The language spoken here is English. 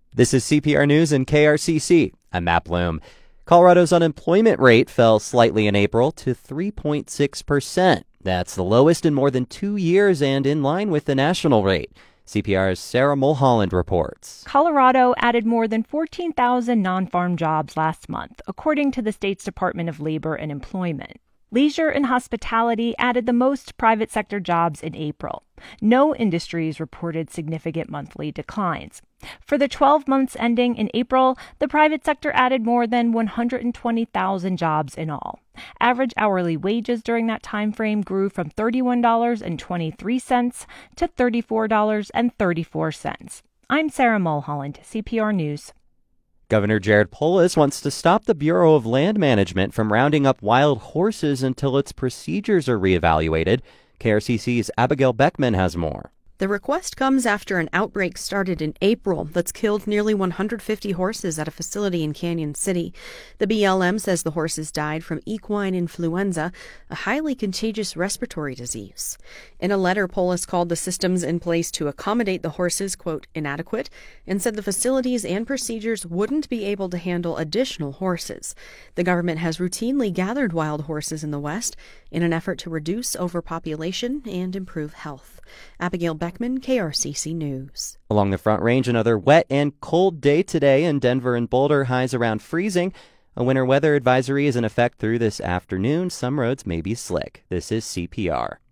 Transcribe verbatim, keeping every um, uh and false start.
This is C P R News and K R C C. I'm Matt Bloom. Colorado's unemployment rate fell slightly in April to three point six percent. That's the lowest in more than two years and in line with the national rate. C P R's Sarah Mulholland reports. Colorado added more than fourteen thousand non-farm jobs last month, according to the state's Department of Labor and Employment. Leisure and hospitality added the most private sector jobs in April. No industries reported significant monthly declines. For the twelve months ending in April, the private sector added more than one hundred twenty thousand jobs in all. Average hourly wages during that time frame grew from thirty-one dollars and twenty-three cents to thirty-four dollars and thirty-four cents. I'm Sarah Mulholland, C P R News. Governor Jared Polis wants to stop the Bureau of Land Management from rounding up wild horses until its procedures are reevaluated. K R C C's Abigail Beckman has more. The request comes after an outbreak started in April that's killed nearly one hundred fifty horses at a facility in Canyon City. The B L M says the horses died from equine influenza, a highly contagious respiratory disease. In a letter, Polis called the systems in place to accommodate the horses, quote, inadequate, and said the facilities and procedures wouldn't be able to handle additional horses. The government has routinely gathered wild horses in the West in an effort to reduce overpopulation and improve health. Abigail Beckman, K R C C News. Along the Front Range, another wet and cold day today in Denver and Boulder, highs around freezing. A winter weather advisory is in effect through this afternoon. Some roads may be slick. This is C P R.